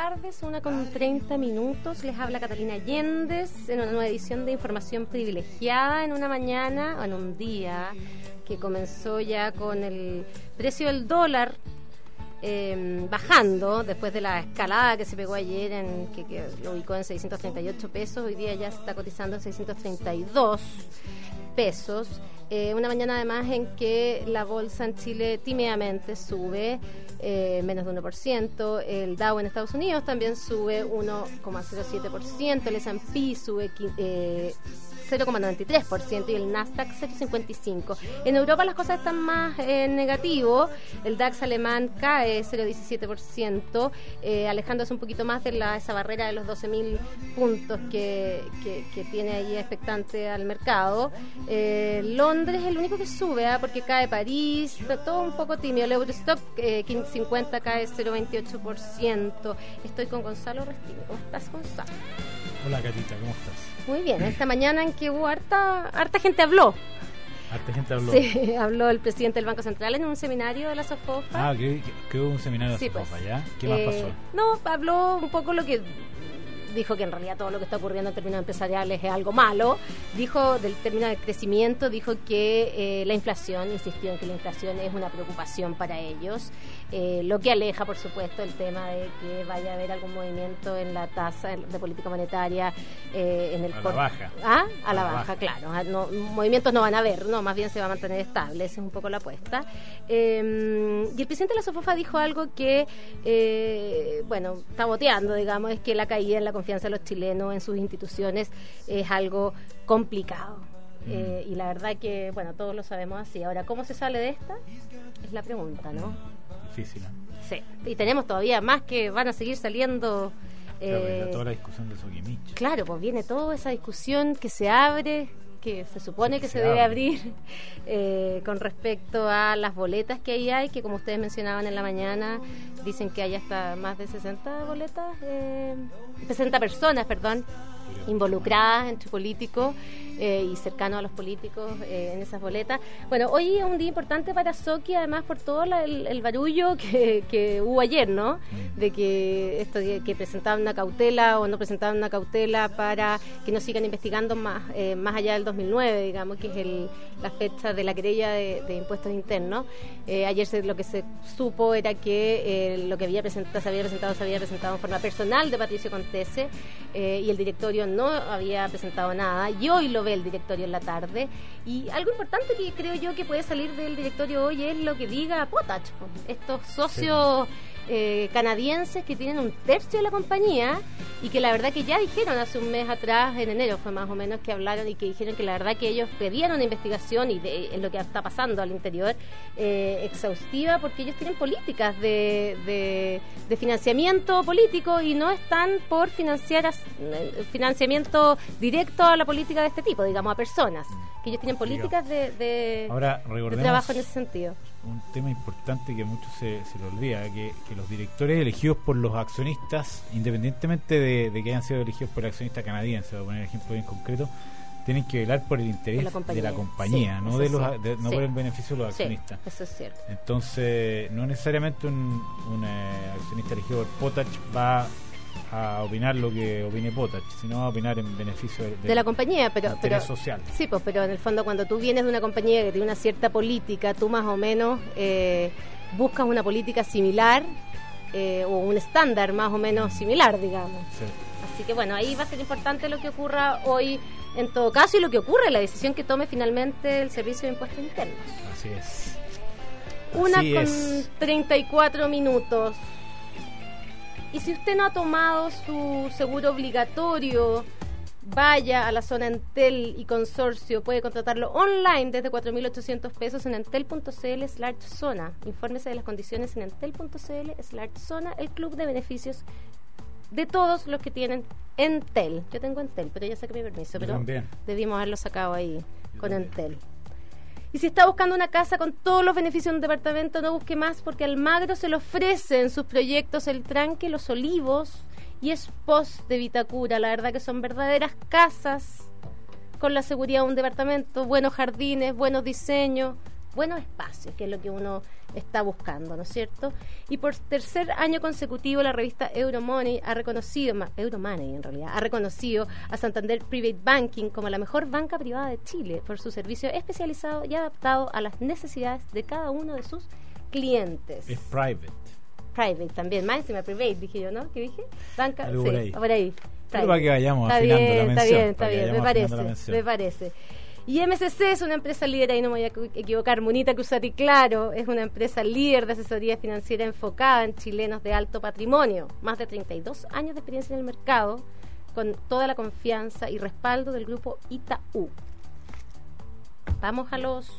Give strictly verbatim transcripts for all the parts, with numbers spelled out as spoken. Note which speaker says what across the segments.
Speaker 1: tardes, una con treinta minutos. Les habla Catalina Allendez en una nueva edición de Información Privilegiada en una mañana, o en un día que comenzó ya con el precio del dólar eh, bajando después de la escalada que se pegó ayer, en que, que lo ubicó en seiscientos treinta y ocho pesos. Hoy día ya se está cotizando en seiscientos treinta y dos pesos. Eh, una mañana además en que la bolsa en Chile tímidamente sube eh, menos de uno por ciento, el Dow en Estados Unidos también sube uno coma cero siete por ciento, el ese and pe sube eh, cero coma noventa y tres por ciento y el Nasdaq cero coma cincuenta y cinco por ciento. En Europa las cosas están más en negativo, el DAX alemán cae cero coma diecisiete por ciento, eh, alejándose un poquito más de la, esa barrera de los doce mil puntos que, que, que tiene ahí expectante al mercado. Eh, Londres es el único que sube, ¿eh? Porque cae París, todo un poco tímido. El Eurostock eh, quinientos cincuenta cae cero coma veintiocho por ciento. Estoy con Gonzalo Restino. ¿Cómo estás, Gonzalo?
Speaker 2: Hola, Catita, ¿cómo estás?
Speaker 1: Muy bien, esta mañana en que hubo harta, harta gente habló.
Speaker 2: Harta gente habló.
Speaker 1: Sí, habló el presidente del Banco Central en un seminario de la SOFOFA.
Speaker 2: Ah, que, que, que hubo un seminario de la
Speaker 1: sí,
Speaker 2: SOFOFA,
Speaker 1: pues.
Speaker 2: ¿Ya? ¿Qué más
Speaker 1: eh,
Speaker 2: pasó?
Speaker 1: No, habló un poco lo que... Dijo que en realidad todo lo que está ocurriendo en términos empresariales es algo malo. Dijo del término de crecimiento, dijo que eh, la inflación, insistió en que la inflación es una preocupación para ellos, eh, lo que aleja, por supuesto, el tema de que vaya a haber algún movimiento en la tasa de política monetaria eh, en el
Speaker 2: a
Speaker 1: cor-
Speaker 2: la baja.
Speaker 1: ¿Ah? A, a la,
Speaker 2: la
Speaker 1: baja,
Speaker 2: baja.
Speaker 1: claro. No, movimientos no van a haber, no, más bien se va a mantener estable, esa es un poco la apuesta. Eh, y el presidente de la SOFOFA dijo algo que, eh, bueno, está boteando, digamos, es que la caída en la confianza de los chilenos en sus instituciones es algo complicado. Mm. Eh, y la verdad que, bueno, todos lo sabemos así. Ahora, ¿cómo se sale de esta? Es la pregunta, ¿no?
Speaker 2: Difícil, ¿no?
Speaker 1: Sí, y tenemos todavía más que van a seguir saliendo.
Speaker 2: Claro,
Speaker 1: eh,
Speaker 2: toda la discusión de Soquimich.
Speaker 1: Claro, pues viene toda esa discusión que se abre, que se supone
Speaker 2: sí,
Speaker 1: que,
Speaker 2: que
Speaker 1: se,
Speaker 2: se
Speaker 1: debe
Speaker 2: abre.
Speaker 1: abrir eh, con respecto a las boletas que ahí hay, que como ustedes mencionaban en la mañana, dicen que hay hasta más de sesenta boletas, eh, sesenta personas, perdón, involucradas entre políticos eh, y cercanos a los políticos eh, en esas boletas. Bueno, hoy es un día importante para Soqui, además por todo la, el, el barullo que, que hubo ayer, ¿no? De que esto de que presentaban una cautela o no presentaban una cautela para que no sigan investigando más eh, más allá del dos mil nueve, digamos, que es el, la fecha de la querella de, de impuestos internos. Eh, ayer se, lo que se supo era que eh, lo que había presentado, se había presentado se había presentado en forma personal de Patricio Contese eh, y el directorio no había presentado nada, y hoy lo ve el directorio en la tarde. Y algo importante que creo yo que puede salir del directorio hoy es lo que diga Potach, estos socios sí. eh, canadienses que tienen un tercio de la compañía y que la verdad que ya dijeron hace un mes atrás, en enero fue más o menos, que hablaron y que dijeron que la verdad que ellos pedían una investigación y de, en lo que está pasando al interior eh, exhaustiva, porque ellos tienen políticas de, de, de financiamiento político y no están por financiar as, financiamiento directo a la política de este tipo, digamos, a personas, que ellos tienen políticas de, de,
Speaker 2: Ahora,
Speaker 1: de trabajo en ese sentido.
Speaker 2: Un tema importante que a muchos se, se le olvida, que, que los directores elegidos por los accionistas, independientemente de, de que hayan sido elegidos por el accionista canadiense, voy a poner un ejemplo bien concreto, tienen que velar por el interés
Speaker 1: la
Speaker 2: de la compañía, sí, no de los de, no
Speaker 1: sí.
Speaker 2: por el beneficio de los accionistas.
Speaker 1: Sí, eso es cierto.
Speaker 2: Entonces, no necesariamente un, un eh, accionista elegido por Potach va a opinar lo que opine Potach, sino a opinar en beneficio de, de,
Speaker 1: de la compañía, pero,
Speaker 2: interés
Speaker 1: pero
Speaker 2: social.
Speaker 1: Sí, pues, pero en el fondo cuando tú vienes de una compañía que tiene una cierta política, tú más o menos eh, buscas una política similar eh, o un estándar más o menos similar, digamos.
Speaker 2: Sí.
Speaker 1: Así que bueno, ahí va a ser importante lo que ocurra hoy en todo caso y lo que ocurre, la decisión que tome finalmente el Servicio de Impuestos Internos.
Speaker 2: Así es.
Speaker 1: Una
Speaker 2: Así
Speaker 1: con
Speaker 2: es.
Speaker 1: treinta y cuatro minutos. Y si usted no ha tomado su seguro obligatorio, vaya a la zona Entel y Consorcio. Puede contratarlo online desde cuatro mil ochocientos pesos en entel.cl slash zona. Infórmese de las condiciones en entel.cl slash zona, el club de beneficios de todos los que tienen Entel. Yo tengo Entel, pero ya saqué mi permiso, pero debimos haberlo sacado ahí Yo con también. Entel. Y si está buscando una casa con todos los beneficios de un departamento, no busque más, porque Almagro se le ofrece en sus proyectos El Tranque, Los Olivos y Espos de Vitacura. La verdad que son verdaderas casas con la seguridad de un departamento, buenos jardines, buenos diseños, buenos espacios, que es lo que uno está buscando, ¿no es cierto? Y por tercer año consecutivo la revista Euromoney ha reconocido, Euromoney en realidad, ha reconocido a Santander Private Banking como la mejor banca privada de Chile por su servicio especializado y adaptado a las necesidades de cada uno de sus clientes.
Speaker 2: Es private.
Speaker 1: Private también, más encima private, dije yo, ¿no? ¿Qué dije? Banca,
Speaker 2: Algo
Speaker 1: sí,
Speaker 2: por ahí.
Speaker 1: por ahí.
Speaker 2: Pero para que vayamos
Speaker 1: está
Speaker 2: afinando
Speaker 1: bien,
Speaker 2: la mención.
Speaker 1: Está bien, está
Speaker 2: para que
Speaker 1: bien, me
Speaker 2: vayamos afinando la
Speaker 1: parece,
Speaker 2: mención.
Speaker 1: me parece. Y M S C es una empresa líder, ahí no me voy a equivocar, Munita Cruzati Claro, es una empresa líder de asesoría financiera enfocada en chilenos de alto patrimonio, más de treinta y dos años de experiencia en el mercado, con toda la confianza y respaldo del grupo Itaú. Vamos a los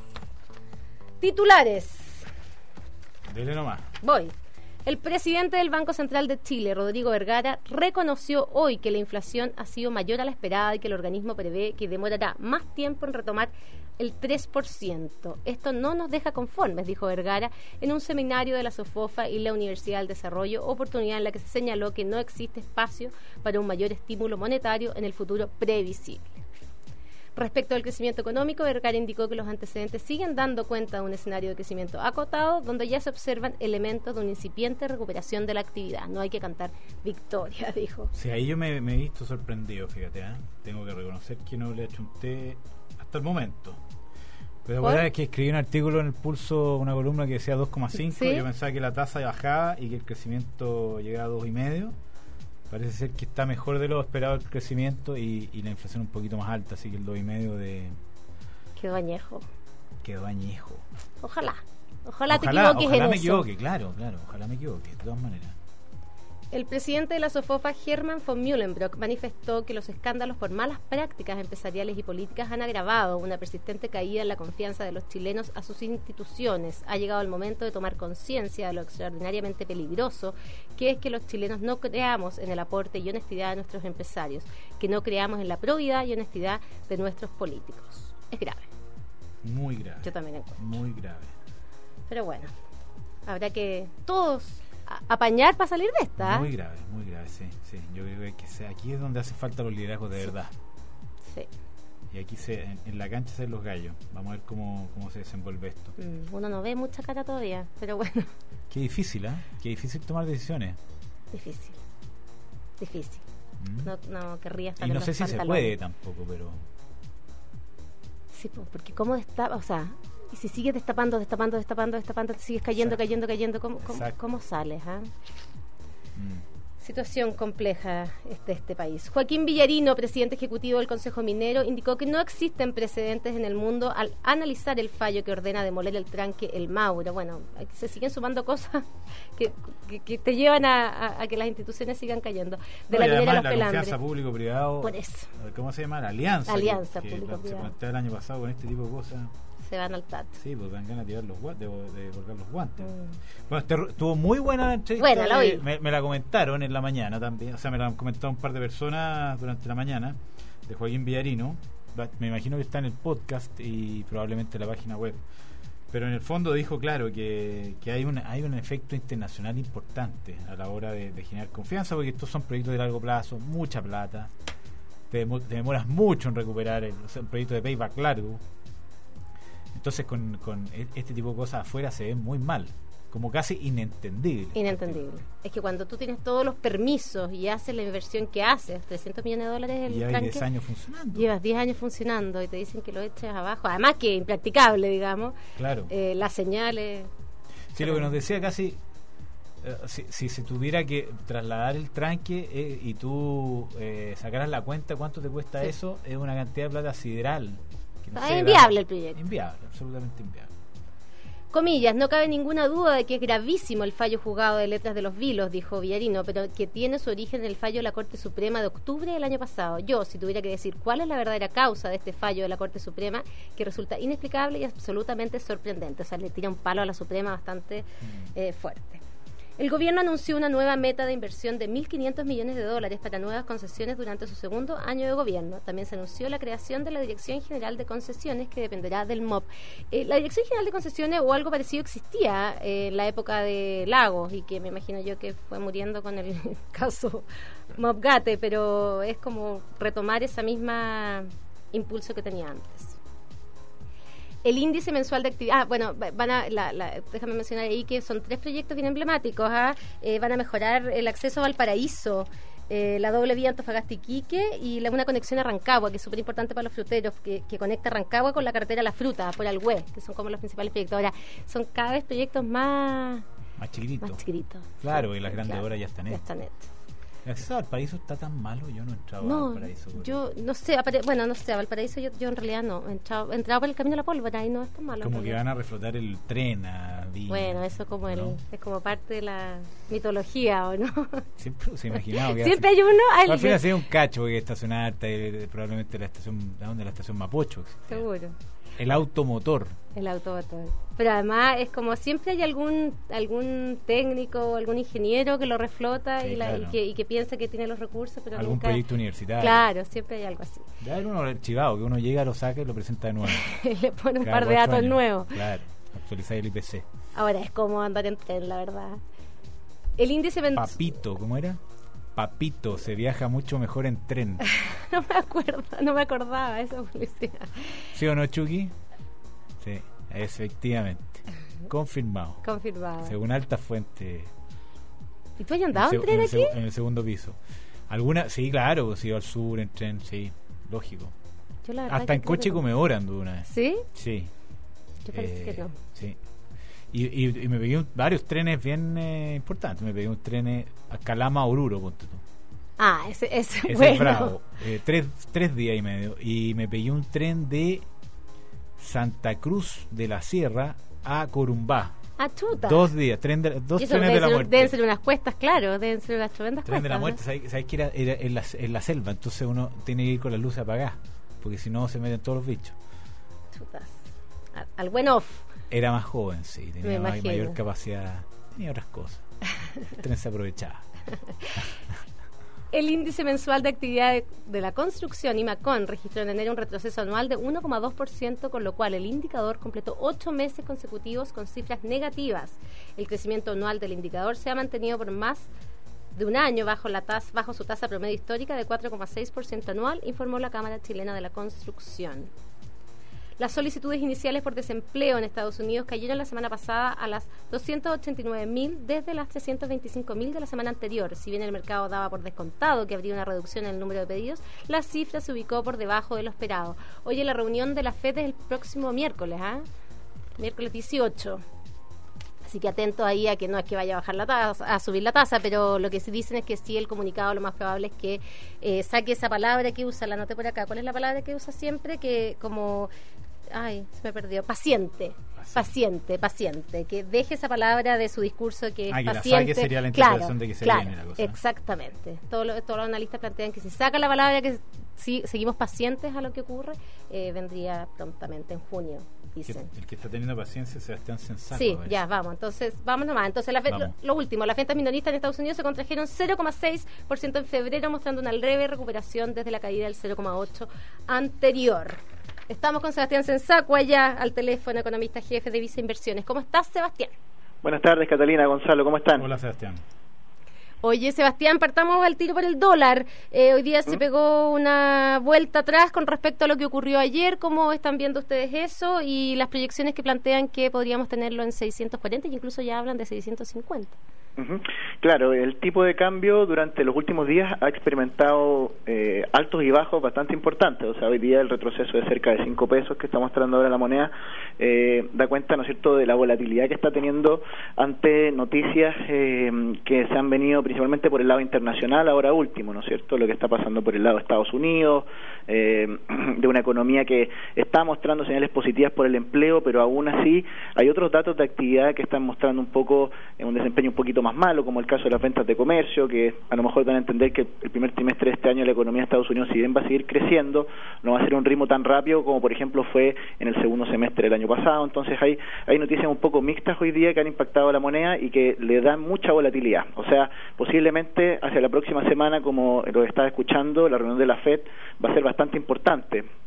Speaker 1: titulares.
Speaker 2: Dele nomás.
Speaker 1: Voy. El presidente del Banco Central de Chile, Rodrigo Vergara, reconoció hoy que la inflación ha sido mayor a la esperada y que el organismo prevé que demorará más tiempo en retomar el tres por ciento. Esto no nos deja conformes, dijo Vergara en un seminario de la SOFOFA y la Universidad del Desarrollo, oportunidad en la que se señaló que no existe espacio para un mayor estímulo monetario en el futuro previsible. Respecto al crecimiento económico, Vergara indicó que los antecedentes siguen dando cuenta de un escenario de crecimiento acotado, donde ya se observan elementos de una incipiente recuperación de la actividad. No hay que cantar victoria, dijo.
Speaker 2: Sí, ahí yo me, me he visto sorprendido, fíjate, ¿eh? Tengo que reconocer que no le he hecho un té hasta el momento. Pero la verdad es que escribí un artículo en el Pulso, una columna que decía dos coma cinco, ¿sí? Yo pensaba que la tasa bajaba y que el crecimiento llegaba a dos coma cinco. Parece ser que está mejor de lo esperado el crecimiento y, y la inflación un poquito más alta, así que el dos coma cinco de...
Speaker 1: Quedó añejo.
Speaker 2: Quedó añejo.
Speaker 1: Ojalá. Ojalá, ojalá te equivoques
Speaker 2: ojalá
Speaker 1: en eso.
Speaker 2: Ojalá me equivoque, claro, claro. Ojalá me equivoque, de todas maneras.
Speaker 1: El presidente de la SOFOFA, Herman von Mühlenbrock, manifestó que los escándalos por malas prácticas empresariales y políticas han agravado una persistente caída en la confianza de los chilenos a sus instituciones. Ha llegado el momento de tomar conciencia de lo extraordinariamente peligroso que es que los chilenos no creamos en el aporte y honestidad de nuestros empresarios, que no creamos en la probidad y honestidad de nuestros políticos. Es grave.
Speaker 2: Muy grave.
Speaker 1: Yo también encuentro.
Speaker 2: Muy grave.
Speaker 1: Pero bueno, habrá que todos apañar para salir de esta.
Speaker 2: Muy grave, muy grave, sí, sí. Yo creo que sea, aquí es donde hace falta los liderazgos de sí. verdad.
Speaker 1: Sí.
Speaker 2: Y aquí se, en, en la cancha se ven los gallos. Vamos a ver cómo, cómo se desenvuelve esto.
Speaker 1: Mm, uno no ve mucha cara todavía, pero bueno.
Speaker 2: Qué difícil, ¿eh? Qué difícil tomar decisiones.
Speaker 1: Difícil. Difícil.
Speaker 2: Mm.
Speaker 1: No, no querría estar
Speaker 2: y
Speaker 1: en
Speaker 2: no
Speaker 1: los
Speaker 2: sé si
Speaker 1: pantalones.
Speaker 2: se puede tampoco, pero...
Speaker 1: Sí, porque cómo está, o sea... Y si sigues destapando, destapando, destapando, destapando, te sigues cayendo, Exacto. cayendo, cayendo, ¿cómo, cómo, cómo sales? ¿eh? Mm. Situación compleja este, este país. Joaquín Villarino, presidente ejecutivo del Consejo Minero, indicó que no existen precedentes en el mundo al analizar el fallo que ordena demoler el tranque El Mauro. Bueno, se siguen sumando cosas que, que, que te llevan a, a, a que las instituciones sigan cayendo. De
Speaker 2: no,
Speaker 1: la minera a los
Speaker 2: la
Speaker 1: pelambres.
Speaker 2: Confianza público-privado.
Speaker 1: Por eso.
Speaker 2: ¿Cómo se llama? La alianza.
Speaker 1: Alianza
Speaker 2: que, que
Speaker 1: público-privada.
Speaker 2: Se plantea el año pasado con este tipo de cosas.
Speaker 1: Se van al T A T.
Speaker 2: Sí, pues dan ganas de tirar los guantes, de, de colgar los guantes. Mm. Bueno, este, estuvo muy buena la entrevista.
Speaker 1: Buena, la oí.
Speaker 2: Me, me la comentaron en la mañana también, o sea, me la han comentado un par de personas durante la mañana, de Joaquín Villarino. Me imagino que está en el podcast y probablemente en la página web. Pero en el fondo dijo, claro, que, que hay, un, hay un efecto internacional importante a la hora de, de generar confianza, porque estos son proyectos de largo plazo, mucha plata, te, te demoras mucho en recuperar el, o sea, el proyecto de payback largo. Entonces con, con este tipo de cosas afuera se ven muy mal, como casi inentendible.
Speaker 1: Inentendible. Es que cuando tú tienes todos los permisos y haces la inversión que haces, trescientos millones de dólares el
Speaker 2: llevas
Speaker 1: tranque,
Speaker 2: diez años funcionando.
Speaker 1: Llevas diez años funcionando y te dicen que lo eches abajo, además que impracticable, digamos.
Speaker 2: Claro.
Speaker 1: Eh, las señales...
Speaker 2: Sí, lo que nos decía casi, eh, si, si se tuviera que trasladar el tranque eh, y tú eh, sacaras la cuenta cuánto te cuesta sí. eso, es una cantidad de plata sideral.
Speaker 1: No es inviable la, el proyecto.
Speaker 2: Inviable, absolutamente inviable.
Speaker 1: Comillas, no cabe ninguna duda de que es gravísimo el fallo juzgado de Letras de los Vilos, dijo Villarino, pero que tiene su origen en el fallo de la Corte Suprema de octubre del año pasado. Yo, si tuviera que decir cuál es la verdadera causa de este fallo de la Corte Suprema, que resulta inexplicable y absolutamente sorprendente, o sea, le tira un palo a la Suprema bastante mm. eh, fuerte. El gobierno anunció una nueva meta de inversión de mil quinientos millones de dólares para nuevas concesiones durante su segundo año de gobierno. También se anunció la creación de la Dirección General de Concesiones, que dependerá del M O P. Eh, la Dirección General de Concesiones o algo parecido existía eh, en la época de Lagos y que me imagino yo que fue muriendo con el caso Mopgate, pero es como retomar esa misma impulso que tenía antes. El índice mensual de actividad, ah, bueno, van a, la, la, déjame mencionar ahí que son tres proyectos bien emblemáticos, ¿ah? eh, van a mejorar el acceso a Valparaíso, eh, la doble vía Antofagasta-Iquique y la, una conexión a Rancagua, que es súper importante para los fruteros, que, que conecta Rancagua con la carretera La Fruta, por Alhué, que son como los principales proyectos. Ahora, son cada vez proyectos más...
Speaker 2: Más chiquititos.
Speaker 1: Más chiquititos.
Speaker 2: Claro,
Speaker 1: sí,
Speaker 2: y las grandes
Speaker 1: claro,
Speaker 2: obras ya están hechas.
Speaker 1: Ya están hechas.
Speaker 2: ¿El acceso a Valparaíso está tan malo? Yo no he entrado
Speaker 1: no,
Speaker 2: a Valparaíso. Porque...
Speaker 1: yo no sé, apare- bueno, no sé, a Valparaíso yo, yo en realidad no, he entrado, he entrado por el camino de la pólvora y no es tan malo.
Speaker 2: Como que van a reflotar el tren a Villa.
Speaker 1: Bueno, eso como el,
Speaker 2: ¿no?
Speaker 1: es como parte de la mitología, ¿o no?
Speaker 2: Siempre se imaginaba que
Speaker 1: siempre
Speaker 2: hace...
Speaker 1: hay uno
Speaker 2: al
Speaker 1: alguien.
Speaker 2: final ha sido un cacho porque estacionar eh, probablemente la estación, ¿a dónde? La estación Mapocho.
Speaker 1: Seguro.
Speaker 2: El automotor.
Speaker 1: El automotor. Pero además es como siempre hay algún algún técnico o algún ingeniero que lo reflota
Speaker 2: Sí,
Speaker 1: y, la,
Speaker 2: claro.
Speaker 1: y, que, y que piensa que tiene los recursos, pero
Speaker 2: Algún
Speaker 1: nunca...
Speaker 2: proyecto universitario.
Speaker 1: Claro, siempre hay algo así.
Speaker 2: Debe haber uno archivado, que uno llega, lo saca y lo presenta de nuevo.
Speaker 1: Le pone un
Speaker 2: Cada
Speaker 1: par de
Speaker 2: cuatro
Speaker 1: datos
Speaker 2: años.
Speaker 1: nuevos.
Speaker 2: Claro, actualizar el I P C.
Speaker 1: Ahora es como andar en tren, la verdad. El índice... men-
Speaker 2: Papito, ¿cómo era? Papito, se viaja mucho mejor en tren.
Speaker 1: no me acuerdo, no me acordaba esa publicidad.
Speaker 2: ¿Sí o no, Chucky? Sí, efectivamente. Confirmado.
Speaker 1: Confirmado.
Speaker 2: Según alta fuente.
Speaker 1: ¿Y tú has andado en
Speaker 2: seg-
Speaker 1: tren
Speaker 2: el
Speaker 1: aquí?
Speaker 2: seg- en el segundo piso. ¿Alguna? Sí, claro, sí, al sur, en tren, sí, lógico.
Speaker 1: Yo la verdad
Speaker 2: Hasta
Speaker 1: que
Speaker 2: en
Speaker 1: creo
Speaker 2: coche
Speaker 1: que no.
Speaker 2: comedora anduve una vez.
Speaker 1: ¿Sí?
Speaker 2: Sí.
Speaker 1: Yo parece
Speaker 2: Eh,
Speaker 1: que no.
Speaker 2: Sí. Y, y, y me pegué un- varios trenes bien eh, importantes. Me pegué un tren eh, a Calama, Oruro, ponte tú.
Speaker 1: Ah, ese, ese,
Speaker 2: Ese
Speaker 1: bueno.
Speaker 2: es bravo. Eh, tres, tres días y medio. Y me pegué un tren de Santa Cruz de la Sierra a Corumbá.
Speaker 1: Ah, chuta.
Speaker 2: Dos días, tren de, dos
Speaker 1: Y eso
Speaker 2: trenes
Speaker 1: deben
Speaker 2: de la
Speaker 1: ser-
Speaker 2: muerte.
Speaker 1: Deben ser unas cuestas, claro, deben ser unas tremendas
Speaker 2: Tren de la muerte,
Speaker 1: cuestas.
Speaker 2: ¿sabes, sabes que era, era en, la, en la selva? Entonces uno tiene que ir con las luces apagadas, porque si no se meten todos los bichos.
Speaker 1: ¿No? Chutas. Al, al buen off.
Speaker 2: Era más joven, sí,
Speaker 1: Me
Speaker 2: tenía ma-
Speaker 1: imagino.
Speaker 2: mayor capacidad, tenía otras cosas. El tren se aprovechaba.
Speaker 1: El índice mensual de actividad de, de la construcción, IMACON, registró en enero un retroceso anual de uno coma dos por ciento, con lo cual el indicador completó ocho meses consecutivos con cifras negativas. El crecimiento anual del indicador se ha mantenido por más de un año bajo, la tasa, bajo su tasa promedio histórica de cuatro coma seis por ciento anual, informó la Cámara Chilena de la Construcción. Las solicitudes iniciales por desempleo en Estados Unidos cayeron la semana pasada a las doscientos ochenta y nueve mil desde las trescientos veinticinco mil de la semana anterior. Si bien el mercado daba por descontado que habría una reducción en el número de pedidos, la cifra se ubicó por debajo de lo esperado. Oye, la reunión de la FED es el próximo miércoles, ¿ah? Miércoles dieciocho. Así que atento ahí a que no es que vaya a bajar la tasa, a subir la tasa, pero lo que sí dicen es que sí, el comunicado lo más probable es que eh, saque esa palabra que usa, la anoté por acá. ¿Cuál es la palabra que usa siempre? Que como... Ay, se me perdió. Paciente. Paciente, paciente. Que deje esa palabra de su discurso que es
Speaker 2: Ah, que la
Speaker 1: paciente.
Speaker 2: saque sería la
Speaker 1: Claro,
Speaker 2: interpretación de que se
Speaker 1: claro,
Speaker 2: viene la cosa.
Speaker 1: Exactamente. Todos los, todos los analistas plantean que si saca la palabra que si seguimos pacientes a lo que ocurre, eh, vendría prontamente en junio,
Speaker 2: Que-
Speaker 1: dicen.
Speaker 2: el que está teniendo paciencia es Sebastián Sensaco.
Speaker 1: Sí,
Speaker 2: parece.
Speaker 1: ya, vamos. Entonces, vamos nomás. Entonces, la fe- lo,
Speaker 2: Vamos.
Speaker 1: lo último, las ventas minoristas en Estados Unidos se contrajeron cero coma seis por ciento en febrero, mostrando una leve recuperación desde la caída del cero coma ocho por ciento anterior. Estamos con Sebastián Sensaco allá al teléfono, economista jefe de Visa Inversiones. ¿Cómo estás, Sebastián?
Speaker 3: Buenas tardes, Catalina, Gonzalo, ¿cómo están?
Speaker 2: Hola, Sebastián.
Speaker 1: Oye, Sebastián, partamos al tiro por el dólar. Eh, hoy día se pegó una vuelta atrás con respecto a lo que ocurrió ayer. ¿Cómo están viendo ustedes eso? Y las proyecciones que plantean que podríamos tenerlo en seiscientos cuarenta y incluso ya hablan de seiscientos cincuenta.
Speaker 3: Uh-huh. Claro, el tipo de cambio durante los últimos días ha experimentado eh, altos y bajos bastante importantes. O sea, hoy día el retroceso de cerca de cinco pesos que está mostrando ahora la moneda eh, da cuenta, ¿no es cierto?, de la volatilidad que está teniendo ante noticias eh, que se han venido principalmente por el lado internacional, ahora último, ¿no es cierto?, lo que está pasando por el lado de Estados Unidos, eh, de una economía que está mostrando señales positivas por el empleo, pero aún así hay otros datos de actividad que están mostrando un poco, eh, un desempeño un poquito más malo, como el caso de las ventas de comercio, que a lo mejor dan a entender que el primer trimestre de este año la economía de Estados Unidos, si bien va a seguir creciendo, no va a ser un ritmo tan rápido como por ejemplo fue en el segundo semestre del año pasado. Entonces hay, hay noticias un poco mixtas hoy día que han impactado a la moneda y que le dan mucha volatilidad. O sea, posiblemente hacia la próxima semana, como lo estaba escuchando, la reunión de la FED va a ser bastante importante,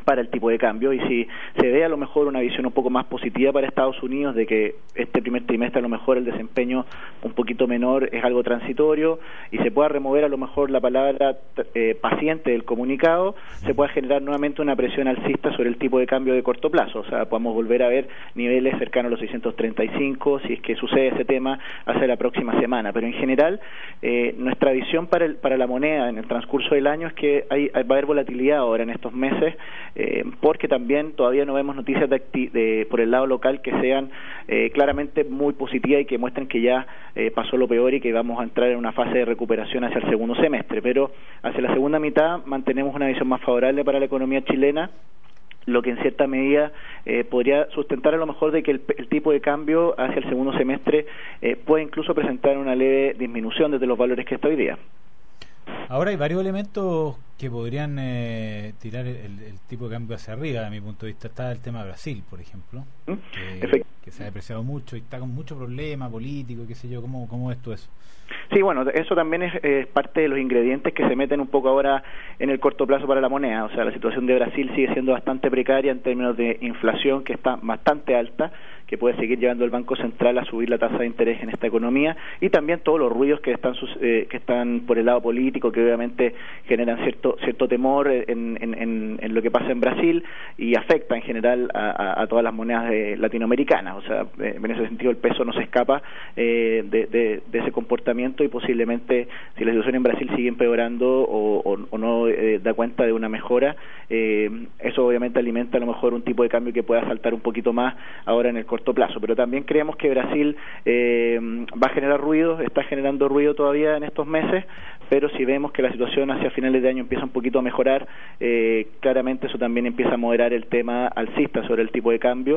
Speaker 3: para el tipo de cambio, y si se ve a lo mejor una visión un poco más positiva para Estados Unidos de que este primer trimestre a lo mejor el desempeño un poquito menor es algo transitorio y se pueda remover a lo mejor la palabra eh, paciente del comunicado, se pueda generar nuevamente una presión alcista sobre el tipo de cambio de corto plazo, o sea, podamos volver a ver niveles cercanos a los seiscientos treinta y cinco si es que sucede ese tema hacia la próxima semana, pero en general eh, nuestra visión para, el, para la moneda en el transcurso del año es que hay, va a haber volatilidad ahora en estos meses, Eh, porque también todavía no vemos noticias de, de por el lado local que sean eh, claramente muy positivas y que muestren que ya eh, pasó lo peor y que vamos a entrar en una fase de recuperación hacia el segundo semestre, pero hacia la segunda mitad mantenemos una visión más favorable para la economía chilena, lo que en cierta medida eh, podría sustentar a lo mejor de que el, el tipo de cambio hacia el segundo semestre eh, puede incluso presentar una leve disminución desde los valores que está hoy día.
Speaker 2: Ahora hay varios elementos que podrían eh, tirar el, el tipo de cambio hacia arriba, de mi punto de vista. Está el tema de Brasil, por ejemplo, que, que se ha depreciado mucho y está con mucho problema político, qué sé yo. ¿Cómo, cómo es tú eso?
Speaker 3: Sí, bueno, eso también es eh, parte de los ingredientes que se meten un poco ahora en el corto plazo para la moneda. O sea, la situación de Brasil sigue siendo bastante precaria en términos de inflación, que está bastante alta, que puede seguir llevando el Banco Central a subir la tasa de interés en esta economía, y también todos los ruidos que están eh, que están por el lado político, que obviamente generan cierto cierto temor en, en, en, en lo que pasa en Brasil y afecta en general a, a, a todas las monedas de, latinoamericanas. O sea, en ese sentido el peso no se escapa eh, de, de, de ese comportamiento, y posiblemente si la situación en Brasil sigue empeorando o, o, o no eh, da cuenta de una mejora, eh, eso obviamente alimenta a lo mejor un tipo de cambio que pueda saltar un poquito más ahora en el corto plazo, pero también creemos que Brasil eh, va a generar ruido, está generando ruido todavía en estos meses, pero si vemos que la situación hacia finales de año empieza un poquito a mejorar, eh, claramente eso también empieza a moderar el tema alcista sobre el tipo de cambio,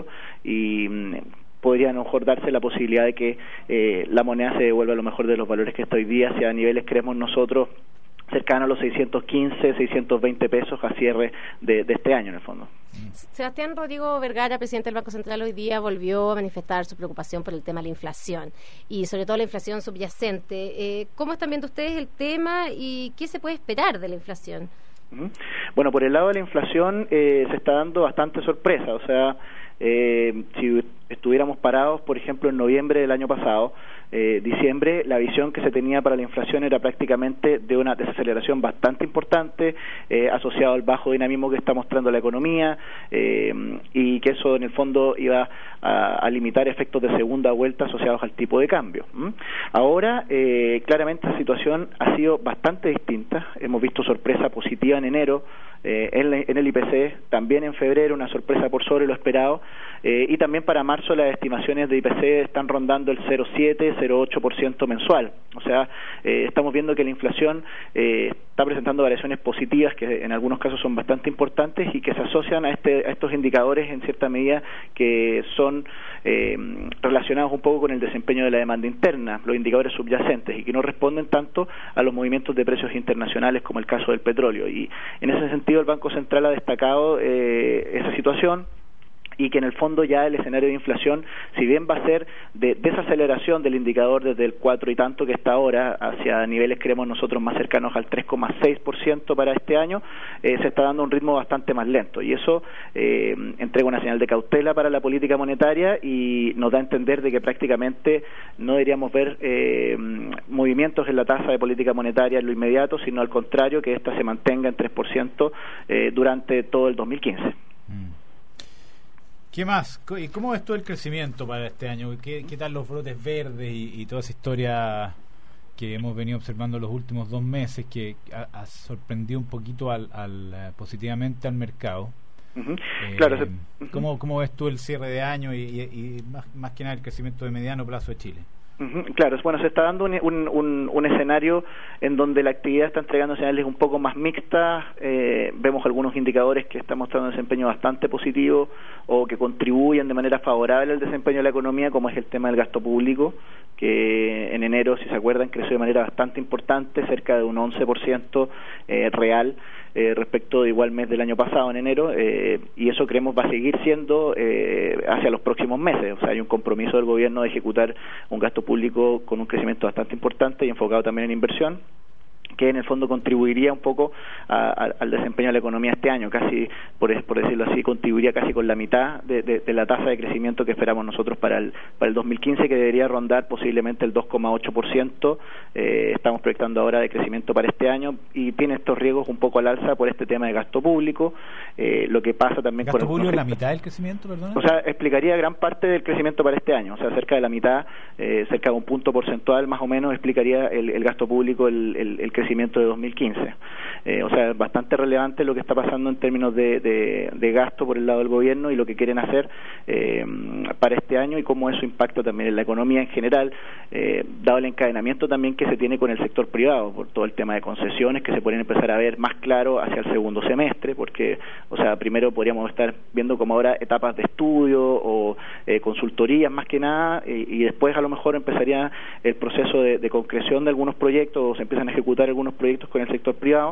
Speaker 3: y mm, podría a lo mejor darse la posibilidad de que eh, la moneda se devuelva a lo mejor de los valores que está hoy día, hacia niveles creemos nosotros cercano a los seiscientos quince, seiscientos veinte pesos a cierre de, de este año en el fondo.
Speaker 1: Sebastián Rodrigo Vergara, presidente del Banco Central, hoy día volvió a manifestar su preocupación por el tema de la inflación y sobre todo la inflación subyacente. Eh, ¿Cómo están viendo ustedes el tema y qué se puede esperar de la inflación?
Speaker 3: Bueno, por el lado de la inflación eh, se está dando bastante sorpresa, o sea, eh, si estuviéramos parados, por ejemplo, en noviembre del año pasado, eh, diciembre, la visión que se tenía para la inflación era prácticamente de una desaceleración bastante importante, eh, asociado al bajo dinamismo que está mostrando la economía, eh, y que eso en el fondo iba a, a limitar efectos de segunda vuelta asociados al tipo de cambio. ¿Mm? Ahora, eh, claramente la situación ha sido bastante distinta, hemos visto sorpresa positiva en enero, eh, en, la, en el I P C, también en febrero una sorpresa por sobre lo esperado, eh, y también para marzo las estimaciones de I P C están rondando el cero coma siete, cero coma ocho por ciento mensual, o sea, eh, estamos viendo que la inflación eh, está presentando variaciones positivas que en algunos casos son bastante importantes y que se asocian a, este, a estos indicadores en cierta medida que son eh, relacionados un poco con el desempeño de la demanda interna, los indicadores subyacentes, y que no responden tanto a los movimientos de precios internacionales como el caso del petróleo, y en ese sentido el Banco Central ha destacado eh, esa situación, y que en el fondo ya el escenario de inflación, si bien va a ser de desaceleración del indicador desde el cuatro y tanto que está ahora, hacia niveles creemos nosotros más cercanos al tres coma seis por ciento para este año, eh, se está dando un ritmo bastante más lento, y eso eh, entrega una señal de cautela para la política monetaria y nos da a entender de que prácticamente no deberíamos ver eh, movimientos en la tasa de política monetaria en lo inmediato, sino al contrario, que ésta se mantenga en tres por ciento eh, durante todo el dos mil quince.
Speaker 2: Mm. ¿Qué más? ¿Y cómo ves tú el crecimiento para este año? ¿Qué, qué tal los brotes verdes y, y toda esa historia que hemos venido observando los últimos dos meses, que ha, ha sorprendido un poquito al, al positivamente al mercado?
Speaker 3: Uh-huh.
Speaker 2: Eh,
Speaker 3: claro. Uh-huh.
Speaker 2: ¿cómo, ¿Cómo ves tú el cierre de año y, y, y más, más que nada el crecimiento de mediano plazo de Chile?
Speaker 3: Claro, bueno, se está dando un, un, un, un escenario en donde la actividad está entregando señales un poco más mixtas, eh, vemos algunos indicadores que están mostrando un desempeño bastante positivo o que contribuyen de manera favorable al desempeño de la economía, como es el tema del gasto público, que en enero, si se acuerdan, creció de manera bastante importante, cerca de un once por ciento eh, real, Eh, respecto de igual mes del año pasado, en enero, eh, y eso creemos va a seguir siendo eh, hacia los próximos meses. O sea, hay un compromiso del gobierno de ejecutar un gasto público con un crecimiento bastante importante y enfocado también en inversión, que en el fondo contribuiría un poco a, a, al desempeño de la economía este año, casi, por, por decirlo así, contribuiría casi con la mitad de, de, de la tasa de crecimiento que esperamos nosotros para el, para el dos mil quince, que debería rondar posiblemente el dos coma ocho por ciento, eh, estamos proyectando ahora de crecimiento para este año, y tiene estos riesgos un poco al alza por este tema de gasto público, eh, lo que pasa también
Speaker 2: ¿Gasto
Speaker 3: con...
Speaker 2: público es la mitad del crecimiento, perdón?
Speaker 3: O sea, explicaría gran parte del crecimiento para este año, o sea, cerca de la mitad, eh, cerca de un punto porcentual más o menos, explicaría el, el gasto público, el, el, el crecimiento de dos mil quince. Eh, o sea, es bastante relevante lo que está pasando en términos de, de, de gasto por el lado del gobierno y lo que quieren hacer eh, para este año y cómo eso impacta también en la economía en general, eh, dado el encadenamiento también que se tiene con el sector privado, por todo el tema de concesiones que se pueden empezar a ver más claro hacia el segundo semestre, porque, o sea, primero podríamos estar viendo como ahora etapas de estudio o eh, consultorías más que nada, eh, y después a lo mejor empezaría el proceso de, de concreción de algunos proyectos, o se empiezan a ejecutar algunos proyectos con el sector privado.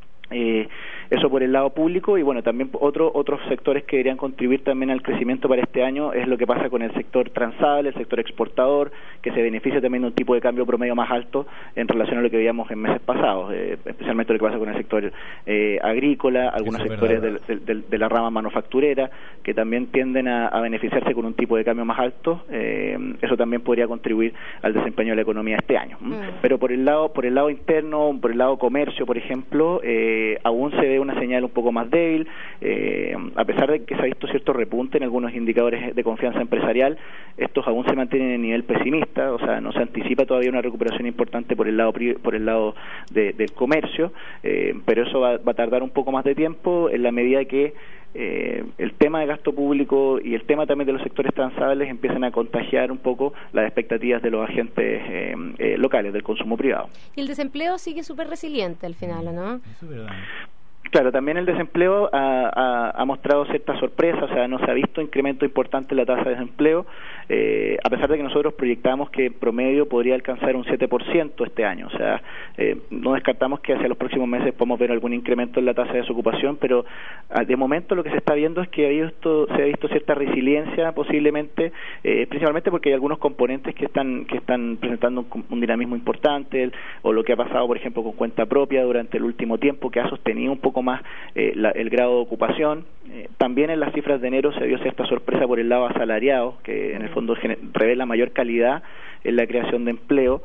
Speaker 3: Eh, eso por el lado público, y bueno, también otro, otros sectores que deberían contribuir también al crecimiento para este año es lo que pasa con el sector transable, el sector exportador, que se beneficia también de un tipo de cambio promedio más alto en relación a lo que veíamos en meses pasados, eh, especialmente lo que pasa con el sector eh, agrícola, algunos sectores del, del, del, de la rama manufacturera, que también tienden a, a beneficiarse con un tipo de cambio más alto. Eh, eso también podría contribuir al desempeño de la economía este año. Mm. Pero por el lado, por el lado interno, por el lado comercio, por ejemplo, eh, Eh, aún se ve una señal un poco más débil, eh, a pesar de que se ha visto cierto repunte en algunos indicadores de confianza empresarial, estos aún se mantienen en nivel pesimista, o sea, no se anticipa todavía una recuperación importante por el lado por el lado de, del comercio, eh, pero eso va, va a tardar un poco más de tiempo en la medida que Eh, el tema de gasto público y el tema también de los sectores transables empiezan a contagiar un poco las expectativas de los agentes eh, eh, locales, del consumo privado.
Speaker 1: Y el desempleo sigue súper resiliente al final, ¿o no?
Speaker 2: Eso es verdad.
Speaker 3: Claro, también el desempleo ha, ha, ha mostrado cierta sorpresa, o sea, no se ha visto incremento importante en la tasa de desempleo, eh, a pesar de que nosotros proyectamos que en promedio podría alcanzar un siete por ciento este año, o sea, eh, no descartamos que hacia los próximos meses podamos ver algún incremento en la tasa de desocupación, pero ah, de momento lo que se está viendo es que ha visto, se ha visto cierta resiliencia posiblemente, eh, principalmente porque hay algunos componentes que están que están presentando un, un dinamismo importante, el, o lo que ha pasado, por ejemplo, con cuenta propia durante el último tiempo, que ha sostenido un poco más eh, la, el grado de ocupación. Eh, también en las cifras de enero se dio cierta sorpresa por el lado asalariado, que en el fondo revela mayor calidad en la creación de empleo,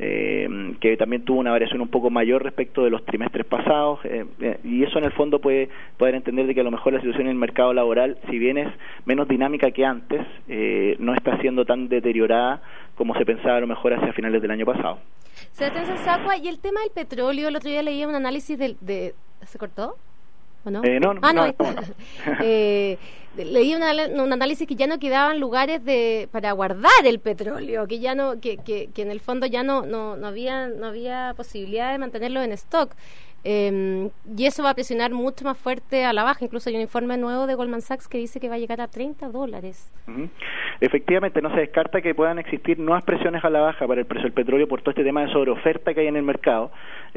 Speaker 3: eh, que también tuvo una variación un poco mayor respecto de los trimestres pasados, eh, eh, y eso en el fondo puede poder entender de que a lo mejor la situación en el mercado laboral, si bien es menos dinámica que antes, eh, no está siendo tan deteriorada como se pensaba a lo mejor hacia finales del año pasado.
Speaker 1: Sebastián Sacua, y el tema del petróleo, el otro día leía un análisis del, de... ¿Se cortó? ¿O no?
Speaker 3: Eh, no, no,
Speaker 1: ah, no,
Speaker 3: no, no.
Speaker 1: eh, leí una, un análisis que ya no quedaban lugares de para guardar el petróleo, que ya no que, que, que en el fondo ya no, no no había no había posibilidad de mantenerlo en stock. Eh, y eso va a presionar mucho más fuerte a la baja. Incluso hay un informe nuevo de Goldman Sachs que dice que va a llegar a treinta dólares. Uh-huh.
Speaker 3: Efectivamente, no se descarta que puedan existir nuevas presiones a la baja para el precio del petróleo por todo este tema de sobreoferta que hay en el mercado,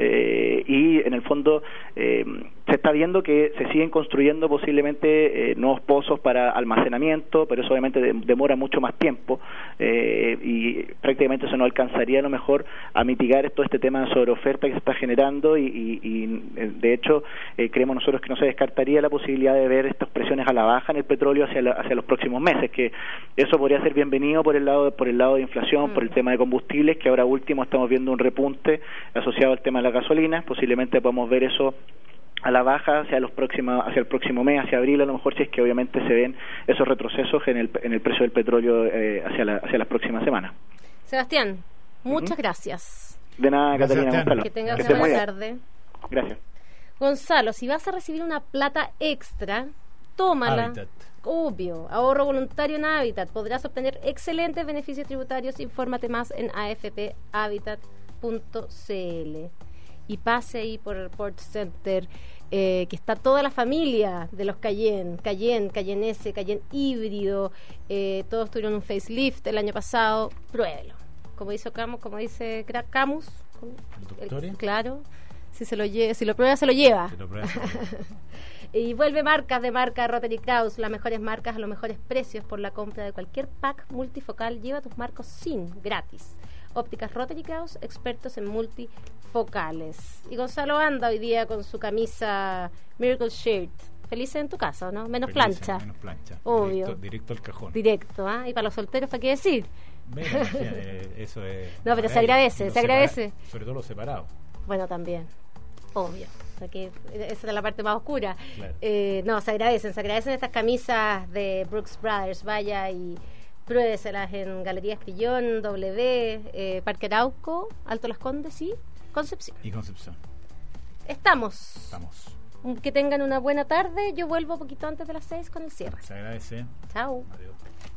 Speaker 3: eh, y en el fondo eh, se está viendo que se siguen construyendo posiblemente eh, nuevos pozos para almacenamiento, pero eso obviamente de, demora mucho más tiempo, eh, y prácticamente eso no alcanzaría a lo mejor a mitigar todo este tema de sobreoferta que se está generando, y, y, y de hecho eh, creemos nosotros que no se descartaría la posibilidad de ver estas presiones a la baja en el petróleo hacia, la, hacia los próximos meses, que eso podría ser bienvenido por el lado por el lado de inflación, mm. por el tema de combustibles, que ahora último estamos viendo un repunte asociado al tema de la gasolina. Posiblemente podamos ver eso a la baja hacia los próximos hacia el próximo mes, hacia abril a lo mejor, si es que obviamente se ven esos retrocesos en el en el precio del petróleo eh, hacia la, hacia las próximas semanas.
Speaker 1: Sebastián, muchas uh-huh. gracias.
Speaker 3: De nada,
Speaker 2: gracias,
Speaker 3: Catalina, Gonzalo.
Speaker 1: Que tengas una buena tarde.
Speaker 3: Gracias.
Speaker 1: Gonzalo, si vas a recibir una plata extra, tómala.
Speaker 2: Habitat.
Speaker 1: Obvio, ahorro voluntario en Habitat. Podrás obtener excelentes beneficios tributarios. Infórmate más en a f p habitat punto c l. Y pase ahí por el Port Center, eh, que está toda la familia de los Cayenne, Cayenne, Cayenne S, Cayenne híbrido, eh, todos tuvieron un facelift el año pasado. Pruébelo. Como dice Camus, como dice Camus, el, claro, si se lo lle- si lo prueba se lo lleva. Si lo prueba, se lo lleva. Y vuelve marcas de marca Rotary Kraus, las mejores marcas a los mejores precios por la compra de cualquier pack multifocal. Lleva tus marcos sin gratis. Ópticas Rotary Kraus, expertos en multifocales. Y Gonzalo anda hoy día con su camisa Miracle Shirt. Felices en tu casa, ¿no? Menos
Speaker 2: Felices,
Speaker 1: plancha.
Speaker 2: Menos plancha.
Speaker 1: Obvio.
Speaker 2: Directo, directo al cajón.
Speaker 1: Directo, ¿ah? Y para los solteros, ¿para qué decir?
Speaker 2: Mira, imagínate, eso es...
Speaker 1: No, pero se agradece, se
Speaker 2: separa-
Speaker 1: agradece.
Speaker 2: Sobre todo los separados.
Speaker 1: Bueno, también. Obvio. O sea que esa es la parte más oscura.
Speaker 2: Claro.
Speaker 1: Eh, no, se agradecen, se agradecen estas camisas de Brooks Brothers. Vaya y pruébeselas en Galería Espillón, W, eh, Parque Arauco, Alto Las Condes y Concepción.
Speaker 2: Y Concepción.
Speaker 1: Estamos.
Speaker 2: Estamos.
Speaker 1: Que tengan una buena tarde. Yo vuelvo un poquito antes de las seis con el cierre.
Speaker 2: Se agradece.
Speaker 1: Chao.
Speaker 2: Adiós.